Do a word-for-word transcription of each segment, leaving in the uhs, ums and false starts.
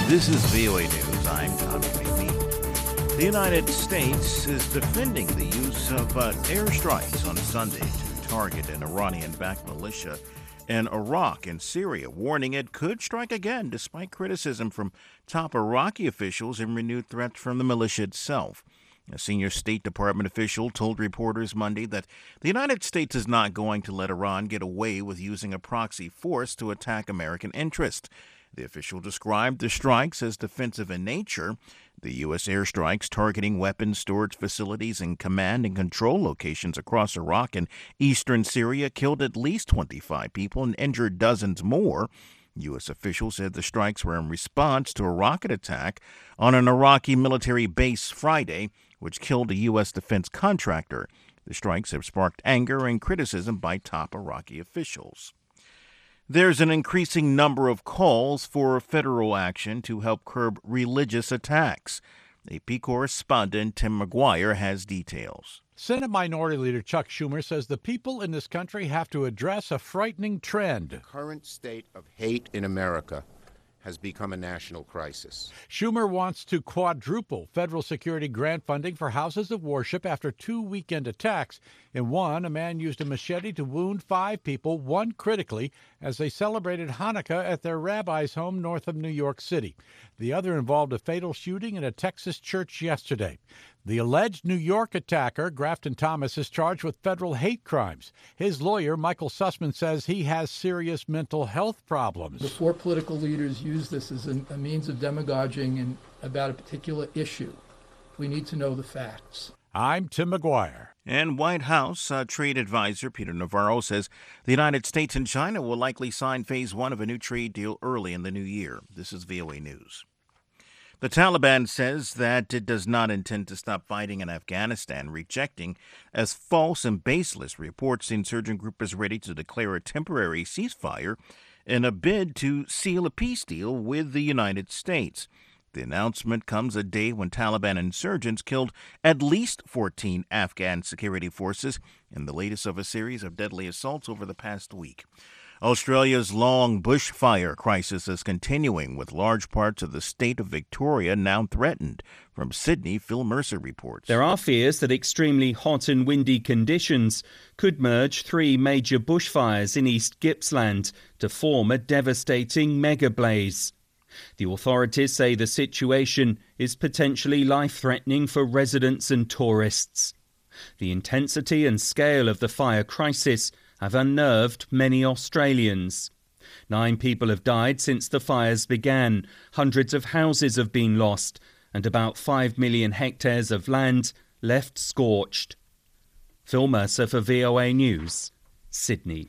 This is V O A News. I'm Tommy McNeil. The United States is defending the use of uh, airstrikes on Sunday to target an Iranian-backed militia in Iraq and Syria, warning it could strike again despite criticism from top Iraqi officials and renewed threats from the militia itself. A senior State Department official told reporters Monday that the United States is not going to let Iran get away with using a proxy force to attack American interests. The official described the strikes as defensive in nature. The U S airstrikes targeting weapons storage facilities and command and control locations across Iraq and eastern Syria killed at least twenty-five people and injured dozens more. U S officials said the strikes were in response to a rocket attack on an Iraqi military base Friday, which killed a U S defense contractor. The strikes have sparked anger and criticism by top Iraqi officials. There's an increasing number of calls for federal action to help curb religious attacks. A P correspondent Tim McGuire has details. Senate Minority Leader Chuck Schumer says the people in this country have to address a frightening trend. The current state of hate in America has become a national crisis. Schumer wants to quadruple federal security grant funding for houses of worship after two weekend attacks. In one, a man used a machete to wound five people, one critically, as they celebrated Hanukkah at their rabbi's home north of New York City. The other involved a fatal shooting in a Texas church yesterday. The alleged New York attacker, Grafton Thomas, is charged with federal hate crimes. His lawyer, Michael Sussman, says he has serious mental health problems. Before political leaders use this as a, a means of demagoguing and about a particular issue, we need to know the facts. I'm Tim McGuire. And White House uh, trade advisor Peter Navarro says the United States and China will likely sign phase one of a new trade deal early in the new year. This is V O A News. The Taliban says that it does not intend to stop fighting in Afghanistan, rejecting as false and baseless reports the insurgent group is ready to declare a temporary ceasefire in a bid to seal a peace deal with the United States. The announcement comes a day when Taliban insurgents killed at least fourteen Afghan security forces in the latest of a series of deadly assaults over the past week. Australia's long bushfire crisis is continuing, with large parts of the state of Victoria now threatened. From Sydney, Phil Mercer reports. There are fears that extremely hot and windy conditions could merge three major bushfires in East Gippsland to form a devastating mega blaze. The authorities say the situation is potentially life-threatening for residents and tourists. The intensity and scale of the fire crisis have unnerved many Australians. Nine people have died since the fires began, hundreds of houses have been lost, and about five million hectares of land left scorched. Phil Mercer for V O A News, Sydney.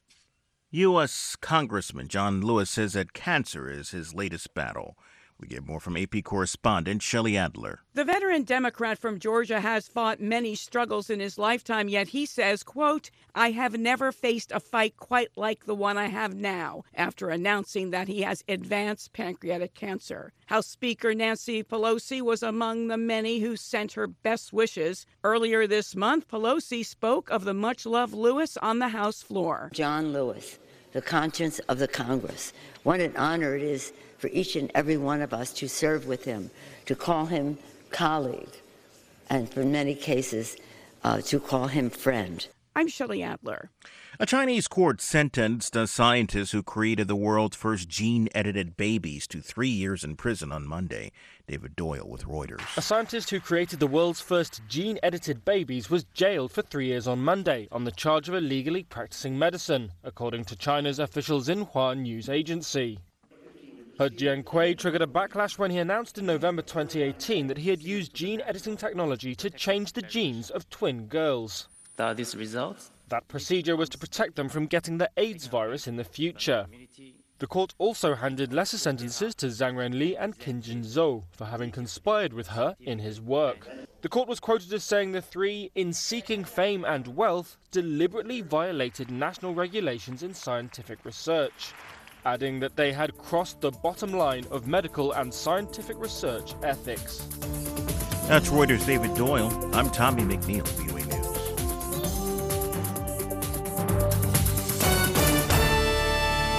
U S Congressman John Lewis says that cancer is his latest battle. We get more from A P correspondent Shelley Adler. The veteran Democrat from Georgia has fought many struggles in his lifetime, yet he says, quote, I have never faced a fight quite like the one I have now, after announcing that he has advanced pancreatic cancer. House Speaker Nancy Pelosi was among the many who sent her best wishes. Earlier this month, Pelosi spoke of the much-loved Lewis on the House floor. John Lewis, the conscience of the Congress. What an honor it is for each and every one of us to serve with him, to call him colleague, and for many cases, uh, to call him friend. I'm Shelley Adler. A Chinese court sentenced a scientist who created the world's first gene-edited babies to three years in prison on Monday. David Doyle with Reuters. A scientist who created the world's first gene-edited babies was jailed for three years on Monday on the charge of illegally practicing medicine, according to China's official Xinhua news agency. He Jiankui triggered a backlash when he announced in November twenty eighteen that he had used gene-editing technology to change the genes of twin girls. Are these results? That procedure was to protect them from getting the AIDS virus in the future. The court also handed lesser sentences to Zhang Renli and Qin Jinzhou for having conspired with her in his work. The court was quoted as saying the three, in seeking fame and wealth, deliberately violated national regulations in scientific research, adding that they had crossed the bottom line of medical and scientific research ethics. That's Reuters' David Doyle. I'm Tommy McNeil.